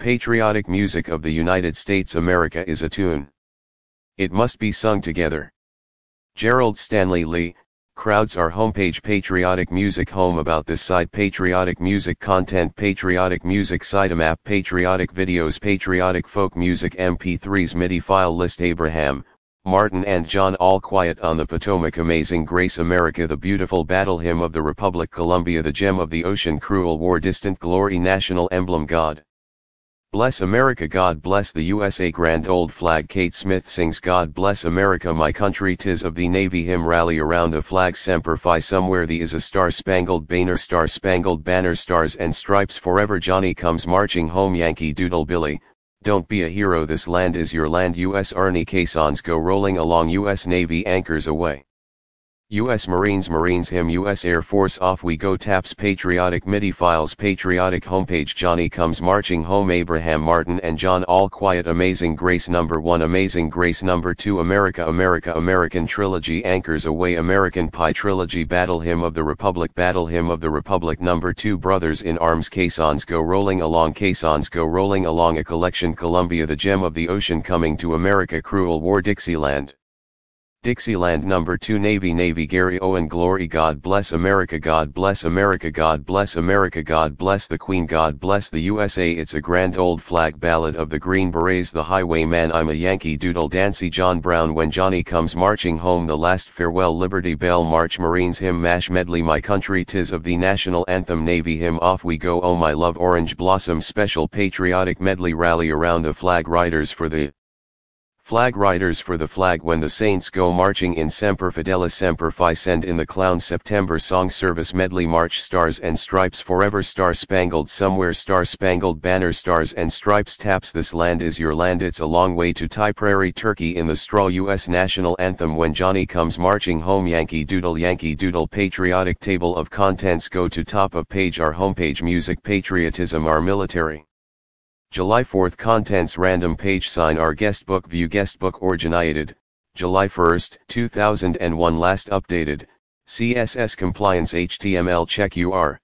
Patriotic music of the United States America is a tune. It must be sung together. Gerald Stanley Lee, Crowds Our Homepage Patriotic Music Home About This Site Patriotic Music Content Patriotic Music Sitemap Patriotic Videos Patriotic Folk Music MP3s MIDI File List Abraham, Martin and John All Quiet on the Potomac Amazing Grace America The Beautiful Battle Hymn of the Republic Columbia The Gem of the Ocean Cruel War Distant Glory National Emblem God Bless America God Bless the USA Grand Old Flag Kate Smith sings God Bless America My Country 'Tis of the Navy Hymn Rally around the flag Semper Fi Somewhere the is a Star-Spangled Banner Star-Spangled Banner Stars and Stripes Forever Johnny Comes Marching Home Yankee Doodle Billy, Don't Be a Hero This Land Is Your Land U.S. Army Caissons Go Rolling Along U.S. Navy Anchors Away U.S. Marines Hymn U.S. Air Force Off We Go Taps Patriotic MIDI Files Patriotic Homepage Johnny Comes Marching Home Abraham Martin and John All Quiet Amazing Grace No. 1 Amazing Grace No. 2 America American Trilogy Anchors Away American Pie Trilogy Battle Hymn of the Republic No. 2 Brothers in Arms Caissons Go Rolling Along A Collection Columbia The Gem of the Ocean Coming to America Cruel War Dixieland No. 2 Navy Gary Owen Glory God Bless America God Bless America God Bless America God Bless the Queen God Bless the USA It's a Grand Old Flag Ballad of the Green Berets The Highwayman I'm a Yankee Doodle Dancy John Brown When Johnny Comes Marching Home The Last Farewell Liberty Bell March Marines Hymn Mash Medley My Country 'Tis of the National Anthem Navy Hymn Off We Go Oh My Love Orange Blossom Special Patriotic Medley Rally Around the Flag Riders for the Flag When the Saints Go Marching in Semper Fidelis Semper Fi Send in the Clown September Song Service Medley March Stars and Stripes Forever Star Spangled Somewhere Star Spangled Banner Stars and Stripes Taps This Land Is Your Land It's a Long Way to Tipperary Turkey in the Straw U.S. National Anthem When Johnny Comes Marching Home Yankee Doodle Patriotic Table of Contents Go to top of page Our homepage Music Patriotism Our Military July 4th Contents Random Page Sign Our Guestbook View Guestbook Originated, July 1, 2001 Last updated, CSS Compliance HTML Check UR